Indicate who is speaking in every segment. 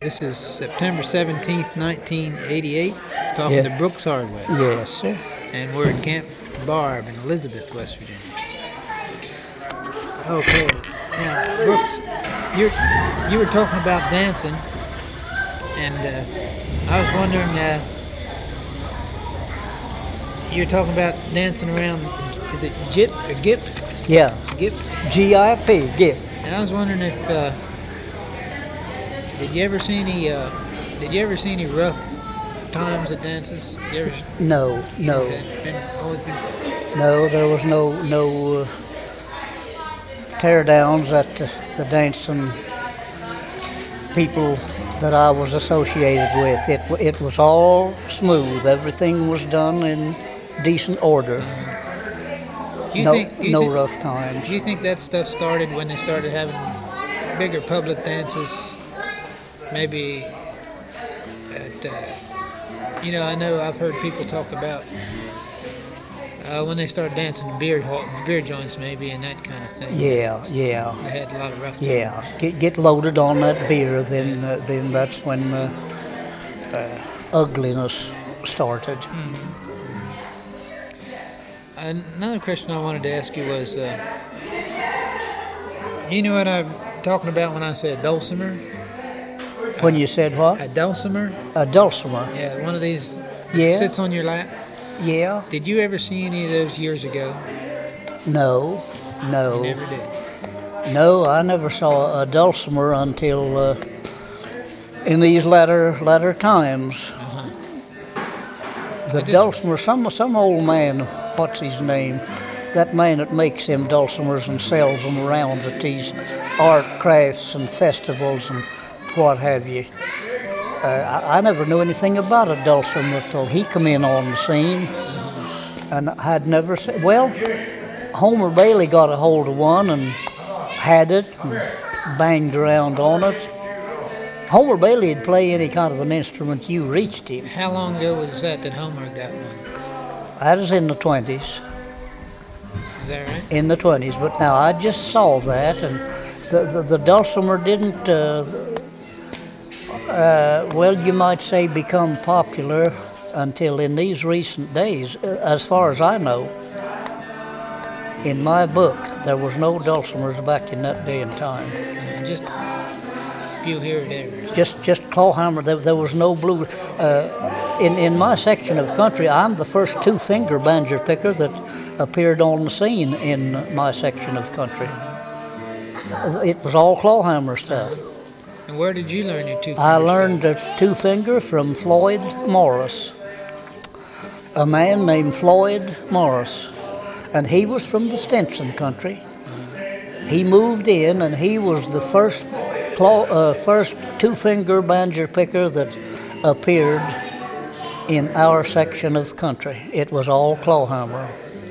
Speaker 1: This is September 17th, 1988. Talking to Brooks Hardway.
Speaker 2: Yes, sir.
Speaker 1: And we're at Camp Barb in Elizabeth, West Virginia. Okay. Now, Brooks, you were talking about dancing, and I was wondering, you were talking about dancing around, is it GIP or GIP?
Speaker 2: Yeah.
Speaker 1: GIP?
Speaker 2: G-I-P, GIP.
Speaker 1: And I was wondering if, did you ever see any rough times at dances?
Speaker 2: No.
Speaker 1: Always been.
Speaker 2: No, there was no tear-downs at the dancing people that I was associated with. It was all smooth. Everything was done in decent order. No rough times.
Speaker 1: Do you think that stuff started when they started having bigger public dances? Maybe at, I know I've heard people talk about when they started dancing in beer joints maybe and that kind of thing.
Speaker 2: Yeah.
Speaker 1: They had a lot of rough times.
Speaker 2: Yeah, get loaded on that beer, then that's when ugliness started.
Speaker 1: Mm-hmm. Another question I wanted to ask you was, you know what I'm talking about when I said dulcimer?
Speaker 2: When you said what?
Speaker 1: A dulcimer?
Speaker 2: A dulcimer.
Speaker 1: Yeah, one of these
Speaker 2: sits
Speaker 1: on your lap.
Speaker 2: Yeah.
Speaker 1: Did you ever see any of those years ago?
Speaker 2: No.
Speaker 1: You never did?
Speaker 2: No, I never saw a dulcimer until in these latter times.
Speaker 1: Uh-huh.
Speaker 2: The dulcimer, some old man, what's his name? That man that makes them dulcimers and sells them around at these art crafts and festivals and what have you. I never knew anything about a dulcimer until he come in on the scene, and I had never seen. Well, Homer Bailey got a hold of one and had it and banged around on it. Homer Bailey would play any kind of an instrument you reached him.
Speaker 1: How long ago was that Homer got one?
Speaker 2: That was in the 20s.
Speaker 1: Is that right?
Speaker 2: In the 20s, but now I just saw that, and the dulcimer didn't. You might say become popular until in these recent days. As far as I know, in my book, there was no dulcimers back in that day and time.
Speaker 1: Just a few here and there.
Speaker 2: Just clawhammer. There was no blue. In my section of country, I'm the first two-finger banjo picker that appeared on the scene in my section of country. It was all clawhammer stuff.
Speaker 1: And where did you learn your two-finger?
Speaker 2: I learned a two-finger from Floyd Morris, a man named Floyd Morris, and he was from the Stinson country. He moved in, and he was the first two-finger banjo picker that appeared in our section of country. It was all clawhammer.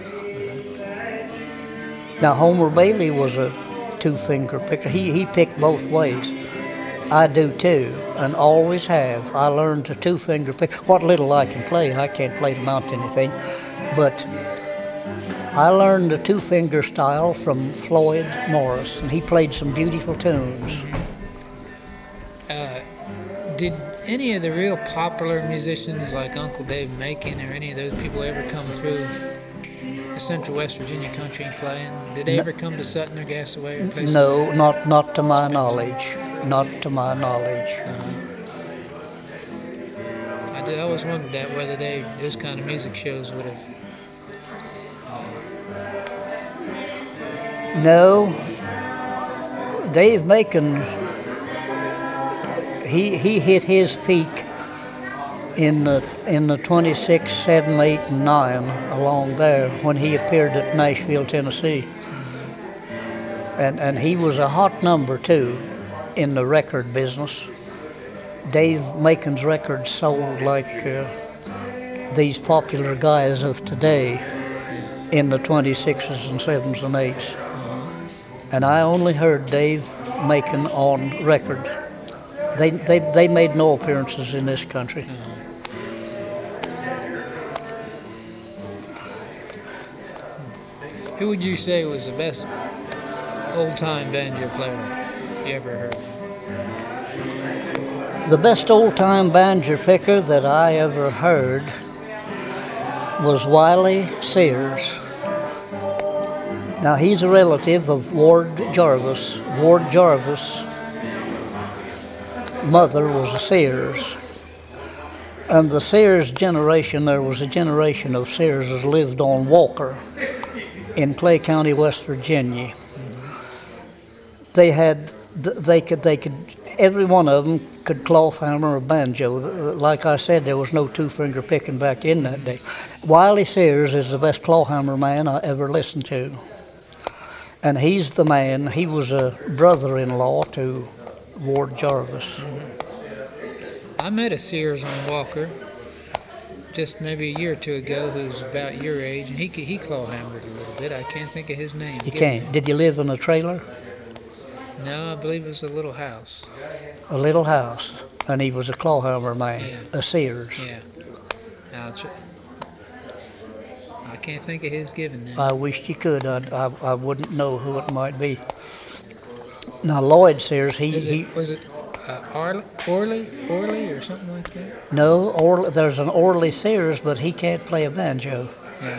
Speaker 2: Now, Homer Bailey was a two-finger picker. He picked both ways. I do too, and always have. I learned to two-finger pick. What little I can play, I can't play to mount anything, but I learned the two-finger style from Floyd Morris, and he played some beautiful tunes.
Speaker 1: Did any of the real popular musicians like Uncle Dave Macon or any of those people ever come through the Central West Virginia country playing? Did they ever come to Sutton or Gassaway? Or places
Speaker 2: no, not to my knowledge. Not to my knowledge.
Speaker 1: I always wondered that whether those kind of music shows would have.
Speaker 2: No, Dave Macon. He hit his peak in the 26, 7, 8, and 9 along there when he appeared at Nashville, Tennessee, and he was a hot number too in the record business. Dave Macon's records sold like these popular guys of today in the 26s and 7s and 8s. And I only heard Dave Macon on record. They made no appearances in this country.
Speaker 1: Who would you say was the best old-time banjo player you ever heard?
Speaker 2: The best old-time banjo picker that I ever heard was Wiley Sears. Now, he's a relative of Ward Jarvis. Ward Jarvis' mother was a Sears. And the Sears generation, there was a generation of Searses lived on Walker in Clay County, West Virginia. They could, every one of them could cloth hammer a banjo. Like I said, there was no two-finger picking back in that day. Wiley Sears is the best claw hammer man I ever listened to. And he's the man, he was a brother-in-law to Ward Jarvis.
Speaker 1: I met a Sears on Walker just maybe a year or two ago who's about your age, and he claw hammered a little bit. I can't think of his name.
Speaker 2: You can't. Did you live in a trailer?
Speaker 1: No, I believe it was a little house.
Speaker 2: A little house, and he was a claw hammer man,
Speaker 1: Yeah.
Speaker 2: a Sears.
Speaker 1: Yeah. I can't think of his given name.
Speaker 2: I wished you could. I wouldn't know who it might be. Now Lloyd Sears,
Speaker 1: Was it Orley or something like that?
Speaker 2: No, there's an Orley Sears, but he can't play a banjo.
Speaker 1: Yeah.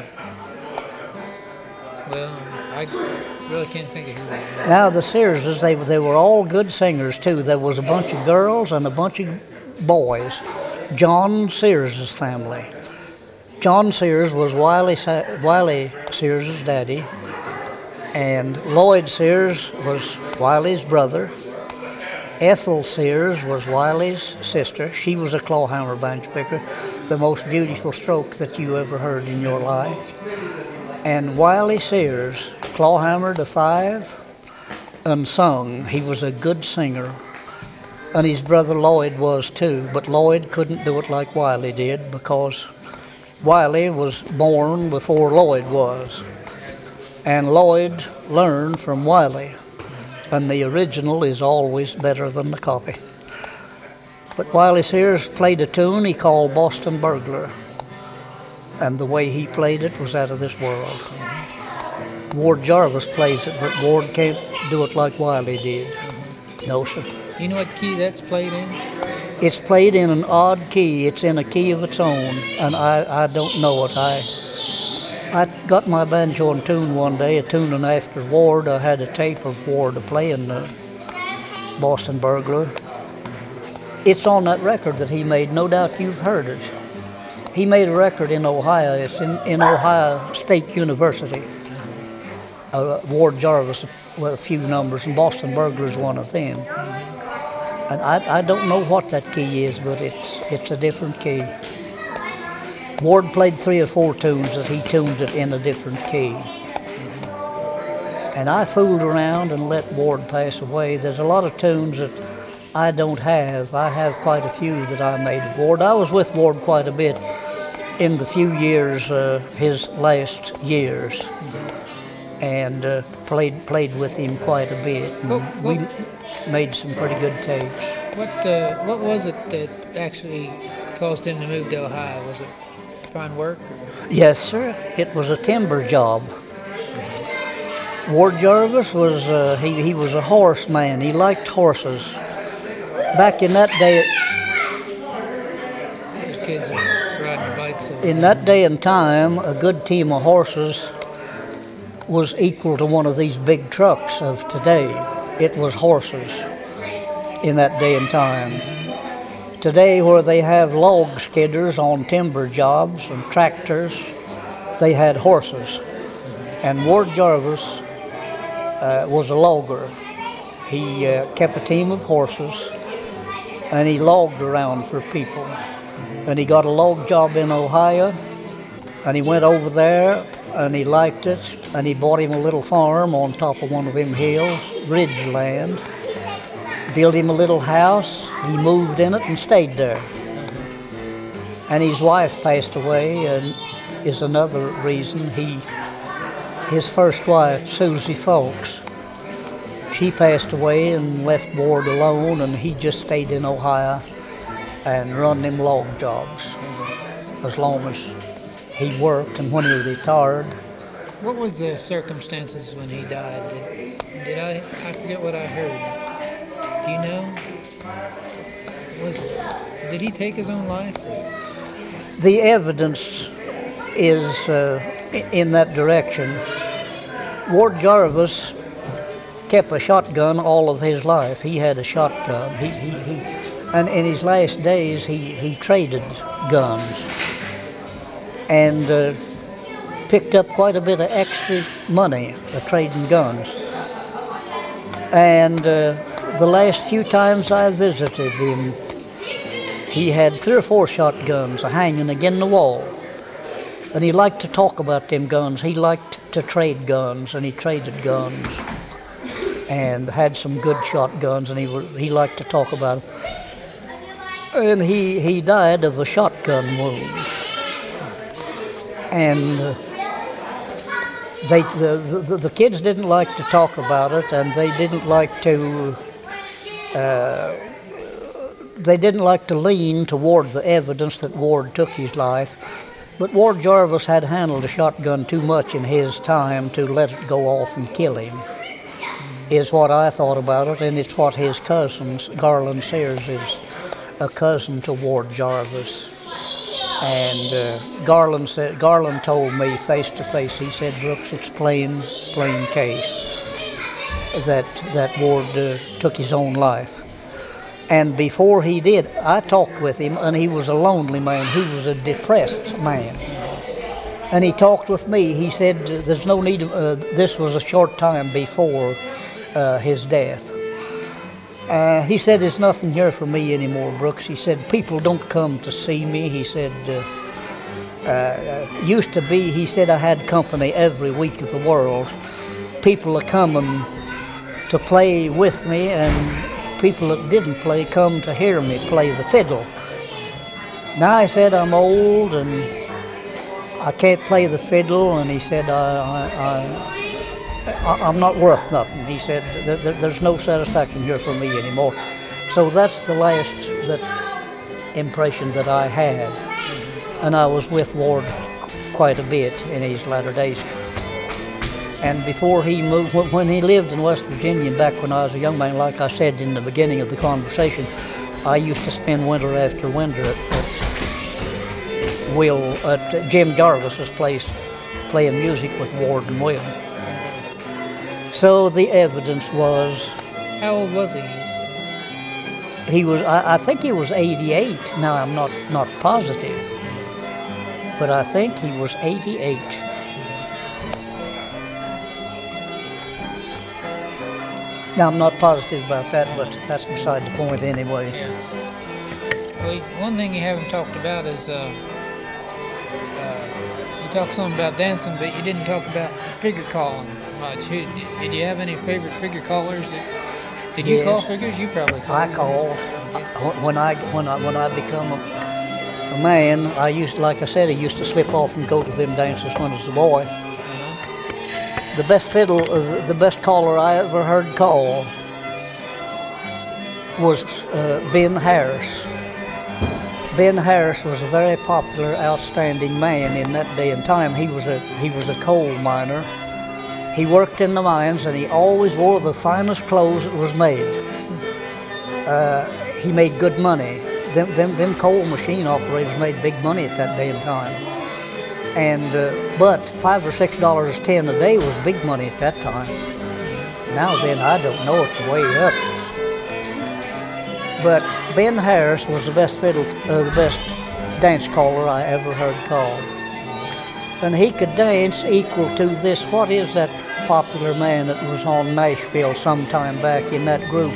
Speaker 1: Well, I really can't think of who that was.
Speaker 2: Now the Searses, they were all good singers too. There was a bunch of girls and a bunch of boys. John Sears' family. John Sears was Wiley Sears' daddy, and Lloyd Sears was Wiley's brother. Ethel Sears was Wiley's sister. She was a claw hammer banjo picker, the most beautiful stroke that you ever heard in your life. And Wiley Sears claw hammered a five and sung. He was a good singer. And his brother Lloyd was too, but Lloyd couldn't do it like Wiley did because Wiley was born before Lloyd was. And Lloyd learned from Wiley. And the original is always better than the copy. But Wiley Sears played a tune he called Boston Burglar. And the way he played it was out of this world. Ward Jarvis plays it, but Ward can't do it like Wiley did. No, sir.
Speaker 1: You know what key that's played in?
Speaker 2: It's played in an odd key. It's in a key of its own, and I don't know it. I got my banjo in tune one day, a tuning after Ward. I had a tape of Ward playing the Boston Burglar. It's on that record that he made. No doubt you've heard it. He made a record in Ohio. It's in Ohio State University. Ward Jarvis with a few numbers, and Boston Burglar is one of them. And I don't know what that key is, but it's a different key. Ward played 3 or 4 tunes that he tuned it in a different key. And I fooled around and let Ward pass away. There's a lot of tunes that I don't have. I have quite a few that I made of Ward. I was with Ward quite a bit in the few years, his last years, and played with him quite a bit. And we made some pretty good tapes.
Speaker 1: What was it that actually caused him to move to Ohio? Was it to find work?
Speaker 2: Yes, sir. It was a timber job. Ward Jarvis was he was a horse man. He liked horses. Back in that day,
Speaker 1: Those kids are riding their bikes over.
Speaker 2: in that day and time, a good team of horses was equal to one of these big trucks of today. It was horses in that day and time. Today, where they have log skidders on timber jobs and tractors, they had horses. And Ward Jarvis was a logger. He kept a team of horses, and he logged around for people. And he got a log job in Ohio, and he went over there, and he liked it, and he bought him a little farm on top of one of them hills, ridge land, built him a little house. He moved in it and stayed there. And his wife passed away, and is another reason. His first wife, Susie Folks, she passed away and left Ward alone, and he just stayed in Ohio and run them log jobs as long as he worked. And when he retired,
Speaker 1: What was the circumstances when he died? Did I forget what I heard. Do you know? Did he take his own life?
Speaker 2: The evidence is in that direction. Ward Jarvis kept a shotgun all of his life. He had a shotgun. And in his last days, he traded guns and picked up quite a bit of extra money trading guns. And the last few times I visited him, he had 3 or 4 shotguns hanging against the wall. And he liked to talk about them guns. He liked to trade guns, and he traded guns and had some good shotguns, and he liked to talk about them. And he died of a shotgun wound. And the kids didn't like to talk about it, and they didn't like to lean toward the evidence that Ward took his life. But Ward Jarvis had handled a shotgun too much in his time to let it go off and kill him, is what I thought about it, and it's what his cousins, Garland Sears is a cousin to Ward Jarvis. And Garland told me face to face, he said, Brooks, it's plain case that Ward took his own life. And before he did, I talked with him, and he was a lonely man. He was a depressed man. And he talked with me. He said, there's no need, this was a short time before his death. He said, there's nothing here for me anymore, Brooks. He said, people don't come to see me. He said, used to be, he said, I had company every week of the world. People are coming to play with me, and people that didn't play come to hear me play the fiddle. Now, I said, I'm old and I can't play the fiddle, and he said, I'm not worth nothing. He said, there's no satisfaction here for me anymore. So that's the last impression that I had. And I was with Ward quite a bit in his latter days. And before he moved, when he lived in West Virginia, back when I was a young man, like I said in the beginning of the conversation, I used to spend winter after winter at Jim Jarvis's place, playing music with Ward and Will. So the evidence was...
Speaker 1: How old was he?
Speaker 2: He was, I think he was 88. Now, I'm not positive, but I think he was 88. Now, I'm not positive about that, but that's beside the point anyway.
Speaker 1: Yeah. Well, one thing you haven't talked about is you talked something about dancing, but you didn't talk about figure calling much. Did you have any favorite figure callers? Did you call figures? You probably called.
Speaker 2: I called. When I become a man, I used, like I said, I used to slip off and go to them dances when I was a boy. The best the best caller I ever heard call was Ben Harris. Ben Harris was a very popular, outstanding man in that day and time. He was a coal miner. He worked in the mines, and he always wore the finest clothes that was made. He made good money. Them coal machine operators made big money at that day and time. And but $5 or $6.10 a day was big money at that time. Now then, I don't know, it's way up. But Ben Harris was the best dance caller I ever heard called. And he could dance equal to this. What is that popular man that was on Nashville sometime back in that group?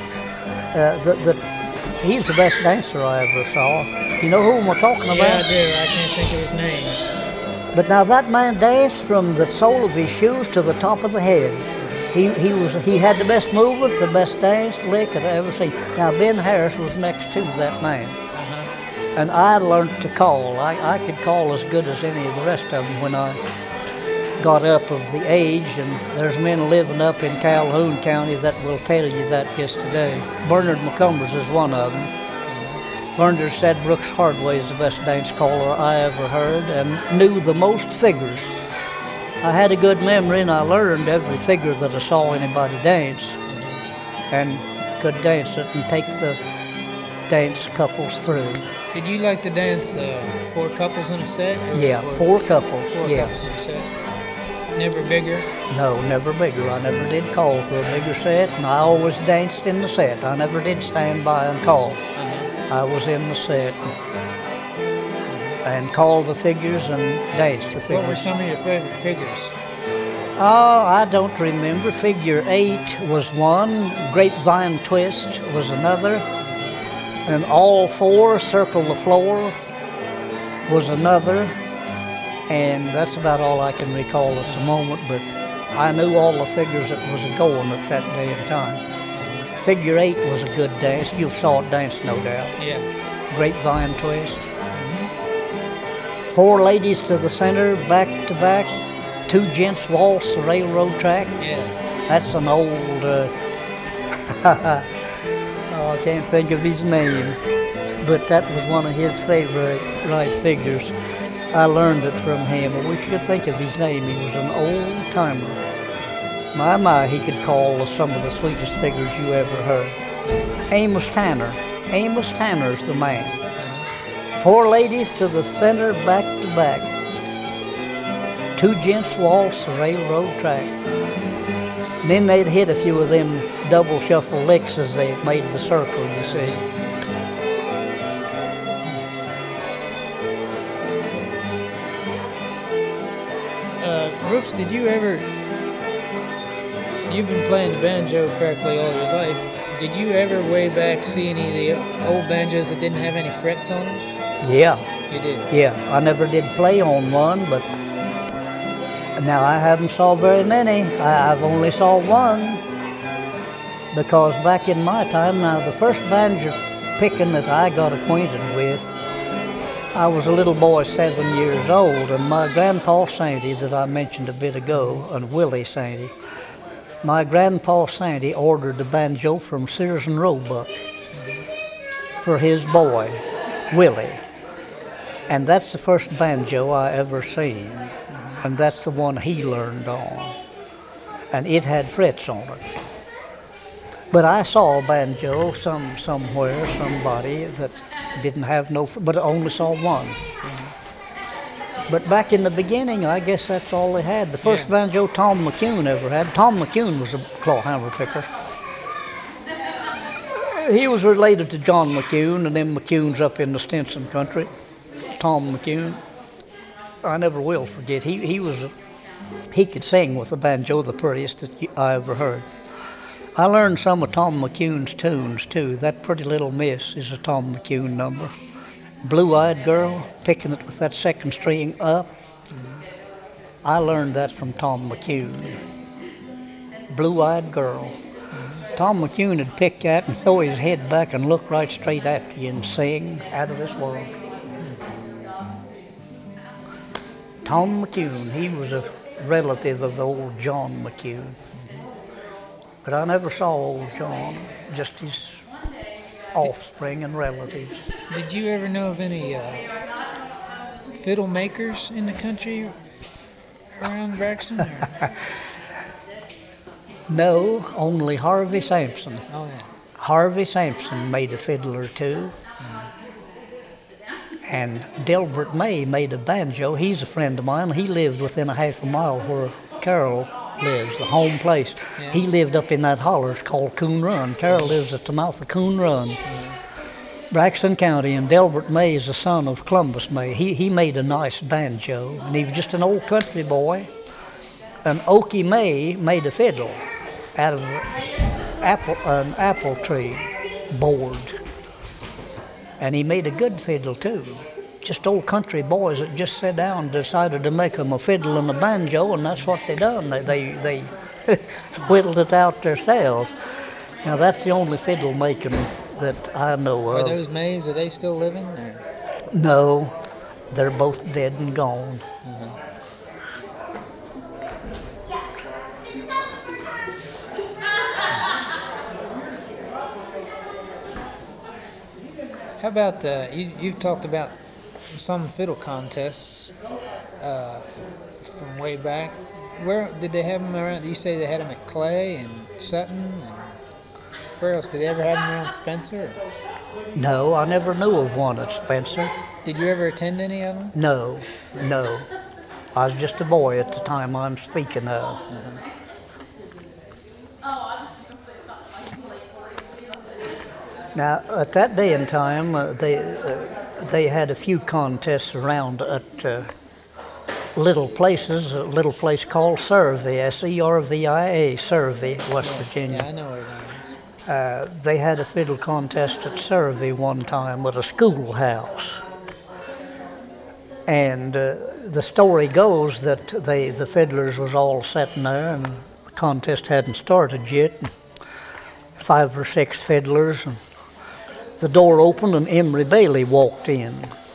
Speaker 2: He's the best dancer I ever saw. You know who we're talking about?
Speaker 1: Yeah, I do. I can't think of his name.
Speaker 2: But now that man danced from the sole of his shoes to the top of the head. He had the best movement, the best dance lick I've ever seen. Now Ben Harris was next to that man. And I learned to call. I could call as good as any of the rest of them when I got up of the age, and there's men living up in Calhoun County that will tell you that today. Bernard McCumbers is one of them. Bernard said Brooks Hardway is the best dance caller I ever heard and knew the most figures. I had a good memory, and I learned every figure that I saw anybody dance, and could dance it and take dance couples through.
Speaker 1: Did you like to dance 4 couples in a set?
Speaker 2: Yeah, 4 couples.
Speaker 1: Four
Speaker 2: Yeah.
Speaker 1: couples in a set. Never bigger?
Speaker 2: No, never bigger. I never did call for a bigger set, and I always danced in the set. I never did stand by and call. I was in the set and called the figures and danced the
Speaker 1: What were
Speaker 2: figures.
Speaker 1: some of your favorite figures?
Speaker 2: Oh, I don't remember. Figure 8 was one, grapevine twist was another, and all 4 circle the floor was another, and that's about all I can recall at the moment, but I knew all the figures that was going at that day and time. Figure 8 was a good dance. You saw it dance, no doubt.
Speaker 1: Yeah.
Speaker 2: Grapevine twist. 4 ladies to the center, back to back. 2 gents waltz the railroad track.
Speaker 1: Yeah.
Speaker 2: That's an old, oh, I can't think of his name, but that was one of his favorite right figures. I learned it from him. I wish you could think of his name. He was an old timer. My, he could call some of the sweetest figures you ever heard. Amos Tanner. Amos Tanner's the man. 4 ladies to the center, back to back. 2 gents waltz the railroad track. And then they'd hit a few of them double shuffle licks as they made the circle, you see.
Speaker 1: Brooks, did you ever... You've been playing the banjo practically all your life. Did you ever way back see any of the old banjos that didn't have any frets on them?
Speaker 2: Yeah.
Speaker 1: You did?
Speaker 2: Yeah, I never did play on one, but now I haven't saw very many. I've only saw one, because back in my time, now the first banjo picking that I got acquainted with, I was a little boy 7 years old, and my grandpa Sandy that I mentioned a bit ago, and Willie Sandy, my grandpa Sandy ordered the banjo from Sears and Roebuck for his boy, Willie. And that's the first banjo I ever seen. And that's the one he learned on. And it had frets on it. But I saw a banjo somewhere, somebody that didn't have no, but I only saw one. But back in the beginning, I guess that's all they had. The first banjo Tom McCune ever had. Tom McCune was a clawhammer picker. He was related to John McCune, and them McCunes up in the Stinson country. Tom McCune. I never will forget. He could sing with the banjo, the prettiest that I ever heard. I learned some of Tom McCune's tunes too. That Pretty Little Miss is a Tom McCune number. Blue-Eyed Girl, picking it with that second string up. I learned that from Tom McCune. Blue-Eyed Girl. Tom McCune would pick that and throw his head back and look right straight at you and sing out of this world. Tom McCune, he was a relative of the old John McCune. But I never saw old John, just his offspring and relatives.
Speaker 1: Did you ever know of any fiddle makers in the country around Braxton? Or?
Speaker 2: No, only Harvey Sampson.
Speaker 1: Oh, yeah.
Speaker 2: Harvey Sampson made a fiddle or two. And Delbert May made a banjo. He's a friend of mine. He lived within a half a mile where Carol lives, the home place.
Speaker 1: Yeah.
Speaker 2: He lived up in that holler. It's called Coon Run. Carol lives at the mouth of Coon Run, Braxton County, and Delbert May is the son of Columbus May. He made a nice banjo, and he was just an old country boy. And Okie May made a fiddle out of an apple tree board. And he made a good fiddle too. Just old country boys that just sat down and decided to make them a fiddle and a banjo, and that's what they done. They whittled it out themselves. Now that's the only fiddle making that I know of.
Speaker 1: Are those Mays, are they still living? Or?
Speaker 2: No, they're both dead and gone.
Speaker 1: How about, you've talked about some fiddle contests from way back. Where did they have them around? You say they had them at Clay and Sutton, and where else? Did they ever have them around Spencer?
Speaker 2: No, I never knew of one at Spencer.
Speaker 1: Did you ever attend any of them?
Speaker 2: No, no. I was just a boy at the time I'm speaking of. Now, at that day and time, they had a few contests around at little places, a little place called Servie, Servia, Servie, West Virginia.
Speaker 1: Yeah, I know where that is.
Speaker 2: They had a fiddle contest at Servie one time at a schoolhouse. And the story goes that the fiddlers was all sitting there and the contest hadn't started yet. 5 or 6 fiddlers, and the door opened and Emery Bailey walked in.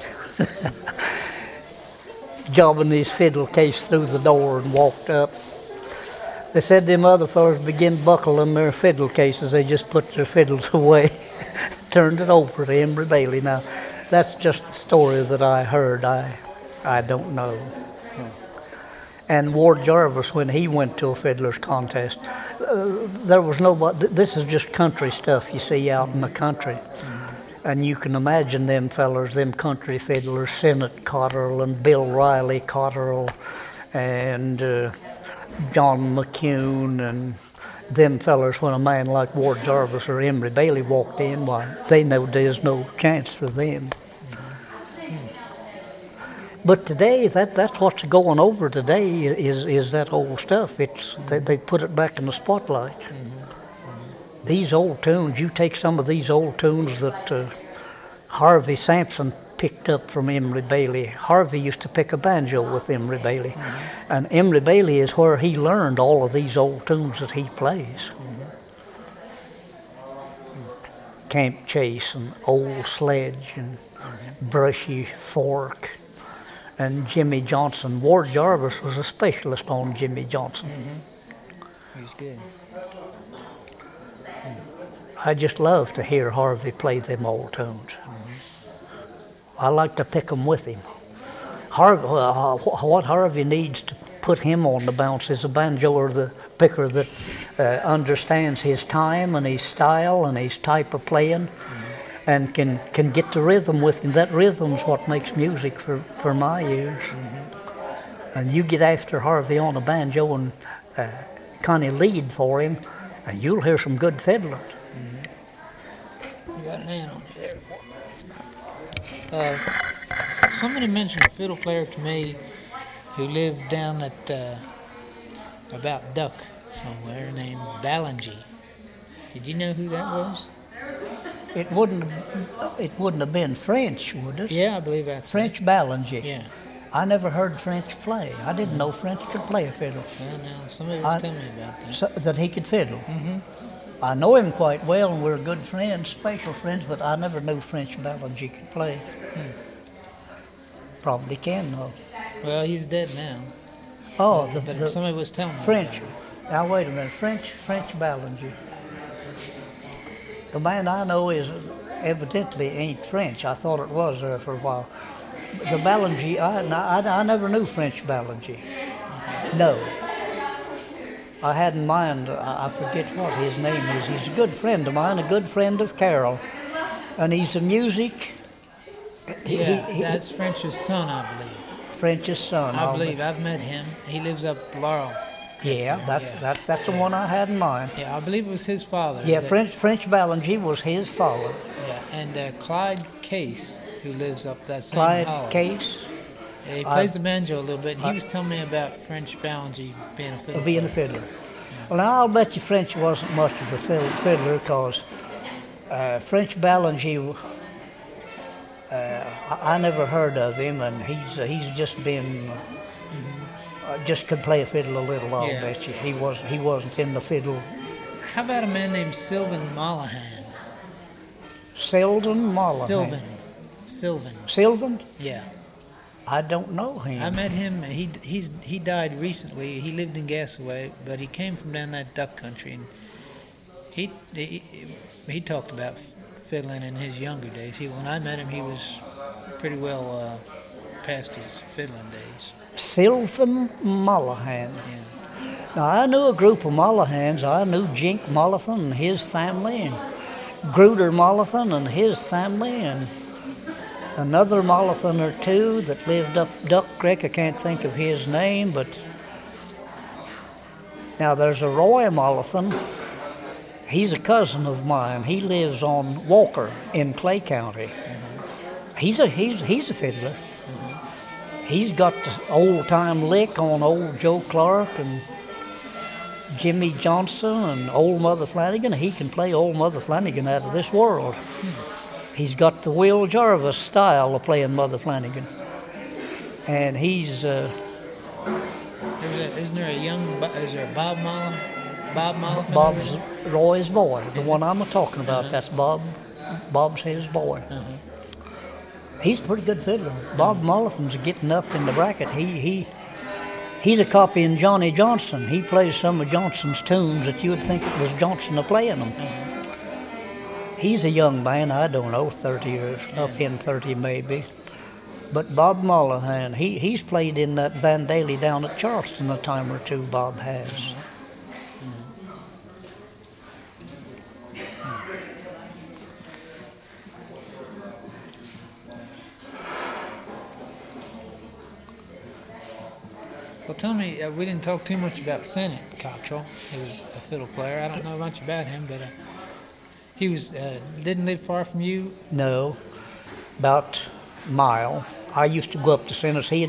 Speaker 2: Jobbing his fiddle case through the door and walked up. They said them other fellas began buckling their fiddle cases. They just put their fiddles away, turned it over to Emery Bailey. Now, that's just the story that I heard. I don't know. And Ward Jarvis, when he went to a fiddler's contest, there was nobody. This is just country stuff you see out in the country. And you can imagine them fellers, them country fiddlers, Sennett Cotterill and Bill Riley Cotterill and John McCune and them fellers, when a man like Ward Jarvis or Emery Bailey walked in, why, they know there's no chance for them. But today, that's what's going over today is that old stuff. They put it back in the spotlight. These old tunes, you take some of these old tunes that Harvey Sampson picked up from Emery Bailey. Harvey used to pick a banjo with Emery Bailey. And Emery Bailey is where he learned all of these old tunes that he plays. Camp Chase and Old Sledge and Brushy Fork and Jimmy Johnson. Ward Jarvis was a specialist on Jimmy Johnson.
Speaker 1: He's good.
Speaker 2: I just love to hear Harvey play them old tunes. I like to pick them with him. What Harvey needs to put him on the bounce is a banjo or the picker that understands his time and his style and his type of playing and can get the rhythm with him. That rhythm's what makes music for my ears. And you get after Harvey on a banjo and kind of lead for him, and you'll hear some good fiddling.
Speaker 1: You got an ant on you there. Somebody mentioned a fiddle player to me who lived down at about Duck somewhere named Ballingy. Did you know who that was?
Speaker 2: It wouldn't have been French, would it?
Speaker 1: Yeah, I believe that's
Speaker 2: French Ballingy.
Speaker 1: Yeah.
Speaker 2: I never heard French play. I didn't know French could play a fiddle.
Speaker 1: Well, now somebody was telling me about that.
Speaker 2: So, that he could fiddle. I know him quite well, and we're good friends, special friends, but I never knew French Ballingy could play. Probably can, though.
Speaker 1: Well, he's dead now.
Speaker 2: Oh,
Speaker 1: But somebody was telling me
Speaker 2: French.
Speaker 1: about it.
Speaker 2: Now, wait a minute. French Ballingy. The man I know is evidently ain't French. I thought it was there for a while. The Ballingy, I never knew French Ballingy. No. I had in mind, I forget what his name is. He's a good friend of mine, a good friend of Carol. And he's a music.
Speaker 1: Yeah, that's French's son, I believe.
Speaker 2: French's son.
Speaker 1: I believe. I've met him. He lives up Laurel.
Speaker 2: Yeah, that's the one I had in mind.
Speaker 1: Yeah, I believe it was his father.
Speaker 2: Yeah, French Ballingy was his father.
Speaker 1: Yeah, and Clyde Case, who lives up that same
Speaker 2: Clyde
Speaker 1: hollow.
Speaker 2: Case.
Speaker 1: Yeah, he plays the banjo a little bit. He was telling me about French Ballingy being a fiddler.
Speaker 2: Being a fiddler. Well, now I'll bet you French wasn't much of a fiddler because French Ballingy, I never heard of him, and he's just been just could play a fiddle a little. I'll bet you he wasn't in the fiddle.
Speaker 1: How about a man named Sylvan Mollahan?
Speaker 2: Selden Mollahan. Sylvan?
Speaker 1: Yeah.
Speaker 2: I don't know him.
Speaker 1: I met him. He died recently. He lived in Gasaway, but he came from down that Duck country, and he talked about fiddling in his younger days. When I met him, he was pretty well past his fiddling days.
Speaker 2: Sylvan Mollahan.
Speaker 1: Yeah.
Speaker 2: Now I knew a group of Mollahans. I knew Jink Mollahan and his family, Gruder Mollison and his family, and another Mollison or two that lived up Duck Creek. I can't think of his name, but now there's a Roy Mollison. He's a cousin of mine. He lives on Walker in Clay County. He's a fiddler. He's got the old-time lick on old Joe Clark and Jimmy Johnson and old Mother Flanagan. He can play old Mother Flanagan out of this world. He's got the Will Jarvis style of playing Mother Flanagan. And he's...
Speaker 1: Isn't there a Bob Mollison? Bob Mollison?
Speaker 2: Bob's Roy's boy. The one I'm talking about, that's Bob. Bob's his boy. He's a pretty good fiddler. Bob Mollison's getting up in the bracket. He's a copying Johnny Johnson. He plays some of Johnson's tunes that you would think it was Johnson playing them. He's a young man, I don't know, 30 years, up in 30 maybe. But Bob Mollahan, he's played in that Van Daly down at Charleston a time or two, Bob has.
Speaker 1: Well, tell me, we didn't talk too much about Sennett Cottrell. He was a fiddle player. I don't know much about him, but he was didn't live far from you.
Speaker 2: No, about a mile. I used to go up to Sennett's. He'd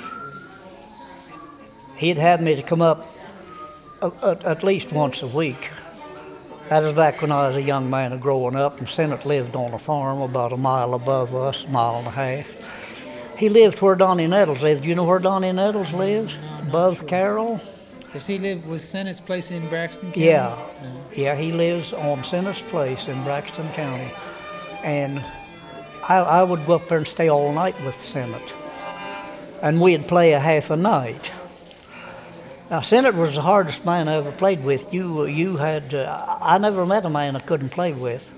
Speaker 2: had me to come up at least once a week. That was back when I was a young man growing up, and Sennett lived on a farm about a mile above us, a mile and a half. He lived where Donnie Nettles lived. Do you know where Donnie Nettles lives? Above Carroll?
Speaker 1: Does he live, was Sennett's place in Braxton County?
Speaker 2: Yeah. Yeah, he lives on Sennett's place in Braxton County. And I would go up there and stay all night with Sennett. And we'd play a half a night. Now, Sennett was the hardest man I ever played with. I never met a man I couldn't play with.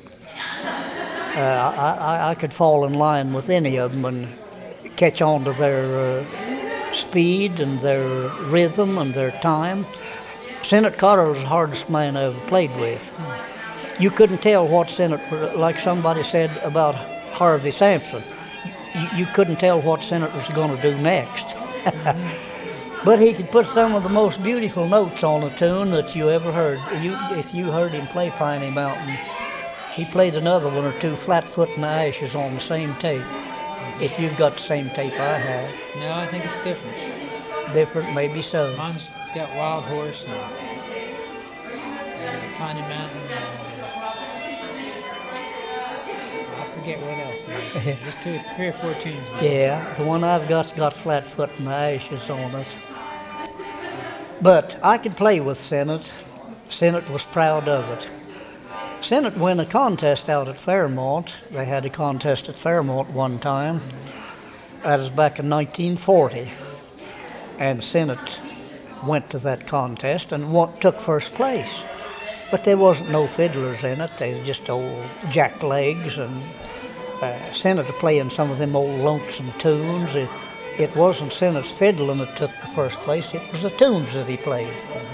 Speaker 2: I could fall in line with any of them and catch on to their speed and their rhythm and their time. Sennett Cottrell was the hardest man I ever played with. You couldn't tell what Sennett, like somebody said about Harvey Sampson, you couldn't tell what Sennett was going to do next. But he could put some of the most beautiful notes on a tune that you ever heard. If you heard him play Piney Mountain, he played another one or two, Flatfoot and the Ashes, on the same tape. If you've got the same tape I have.
Speaker 1: No, I think it's different.
Speaker 2: Different, maybe so.
Speaker 1: Mine's got Wild Horse and Piney Mountain. I forget what else it is. Just 3 or 4 tunes.
Speaker 2: Yeah, the one I've got's got Flatfoot and the Ashes on it. But I could play with Sennett. Sennett was proud of it. Sennett won a contest out at Fairmont. They had a contest at Fairmont one time. That was back in 1940. And Sennett went to that contest and took first place. But there wasn't no fiddlers in it. They were just old jacklegs, and Sennett playing some of them old lonesome tunes. It wasn't Sennett's fiddling that took the first place. It was the tunes that he played.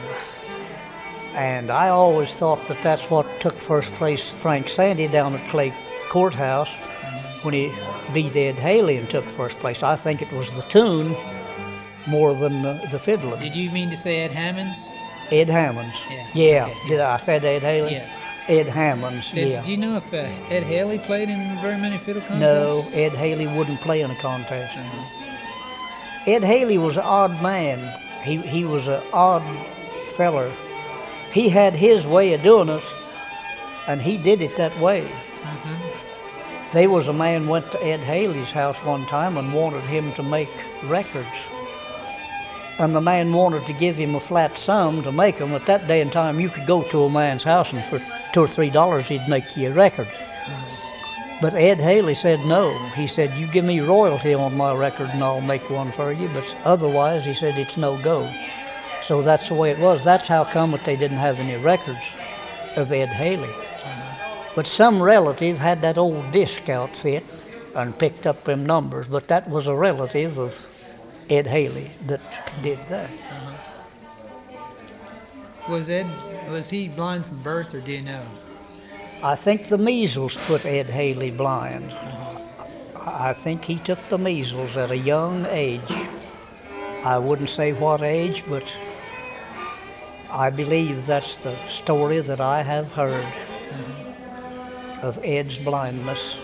Speaker 2: And I always thought that that's what took first place. Frank Sandy down at Clay Courthouse, when he beat Ed Haley and took first place. I think it was the tune more than the fiddling.
Speaker 1: Did you mean to say Ed Hammonds?
Speaker 2: Ed Hammonds.
Speaker 1: Yeah.
Speaker 2: Okay. Did I say Ed Haley?
Speaker 1: Yeah.
Speaker 2: Ed Hammonds, yeah.
Speaker 1: Do you know if Ed Haley played in very many fiddle contests?
Speaker 2: No, Ed Haley wouldn't play in a contest. Ed Haley was an odd man. He was an odd feller. He had his way of doing it, and he did it that way. There was a man went to Ed Haley's house one time and wanted him to make records. And the man wanted to give him a flat sum to make them. At that day and time, you could go to a man's house and for $2 or $3 he'd make you a record. But Ed Haley said no. He said, you give me royalty on my record and I'll make one for you. But otherwise, he said, it's no go. So that's the way it was. That's how come that they didn't have any records of Ed Haley. But some relative had that old disc outfit and picked up them numbers. But that was a relative of Ed Haley that did that.
Speaker 1: Was he blind from birth, or do you know?
Speaker 2: I think the measles put Ed Haley blind. I think he took the measles at a young age. I wouldn't say what age, but I believe that's the story that I have heard of Ed's blindness.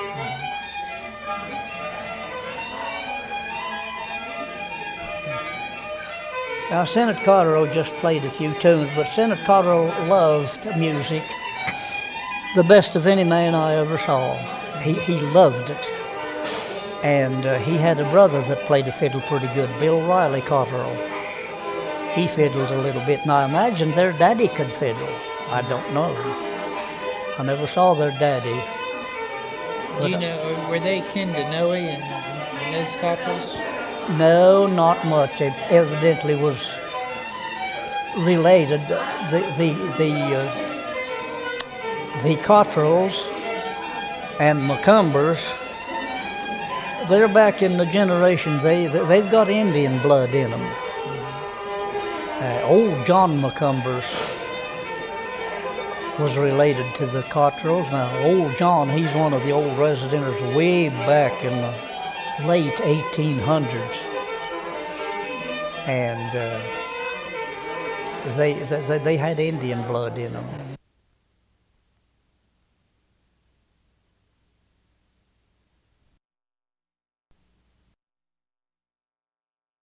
Speaker 2: Now, Senator Cotterill just played a few tunes, but Senator Cotterill loved music, the best of any man I ever saw. He loved it. And he had a brother that played the fiddle pretty good, Bill Riley Cotterill. He fiddled a little bit. Now, I imagine their daddy could fiddle. I don't know. I never saw their daddy.
Speaker 1: Do you know, were they kin to Noe and those Cotterills?
Speaker 2: No, not much. It evidently was related. The Cotterills and McCumbers, they're back in the generation. They've got Indian blood in them. Old John McCumbers was related to the Cotterills. Now, old John, he's one of the old residents way back in the late 1800s, and they had Indian blood in them.